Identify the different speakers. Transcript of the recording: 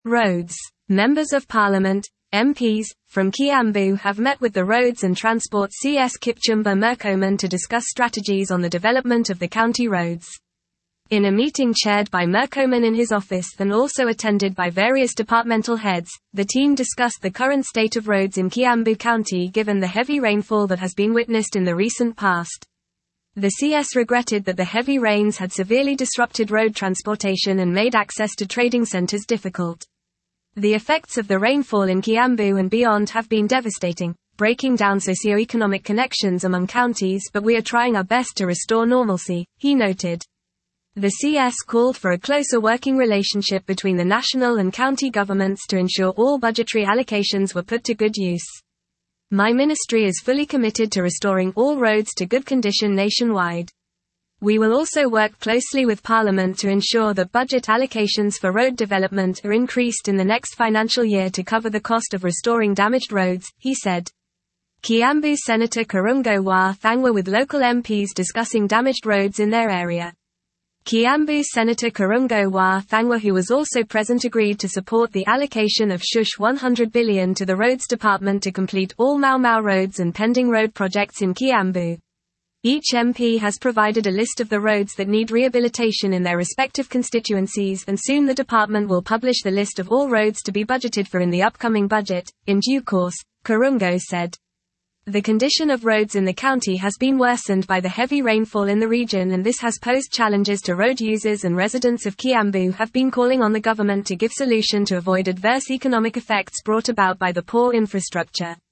Speaker 1: Roads. Members of Parliament, MPs, from Kiambu have met with the Roads and Transport CS Kipchumba Murkomen to discuss strategies on the development of the county roads. In a meeting chaired by Murkomen in his office and also attended by various departmental heads, the team discussed the current state of roads in Kiambu County given the heavy rainfall that has been witnessed in the recent past. The CS regretted that the heavy rains had severely disrupted road transportation and made access to trading centers difficult. The effects of the rainfall in Kiambu and beyond have been devastating, breaking down socio-economic connections among counties, but we are trying our best to restore normalcy, he noted. The CS called for a closer working relationship between the national and county governments to ensure all budgetary allocations were put to good use. My ministry is fully committed to restoring all roads to good condition nationwide. We will also work closely with Parliament to ensure that budget allocations for road development are increased in the next financial year to cover the cost of restoring damaged roads, he said. Kiambu Senator Karungo Wa Thangwa with local MPs discussing damaged roads in their area. Kiambu Senator Karungo Wa Thangwa, who was also present, agreed to support the allocation of Shush 100 billion to the Roads Department to complete all Mau Mau roads and pending road projects in Kiambu. Each MP has provided a list of the roads that need rehabilitation in their respective constituencies, and soon the department will publish the list of all roads to be budgeted for in the upcoming budget, in due course, Karungo said. The condition of roads in the county has been worsened by the heavy rainfall in the region, and this has posed challenges to road users, and residents of Kiambu have been calling on the government to give solution to avoid adverse economic effects brought about by the poor infrastructure.